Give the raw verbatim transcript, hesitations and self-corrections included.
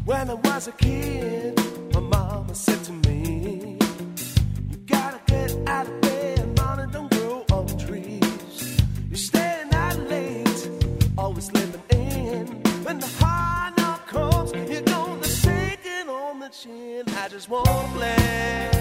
When I was a kid, my mama said to me, you gotta get out of bed, money don't grow on trees. You're staying out late, always living in. When the hard knock comes, you're gonna take it on the chin. I just wanna play.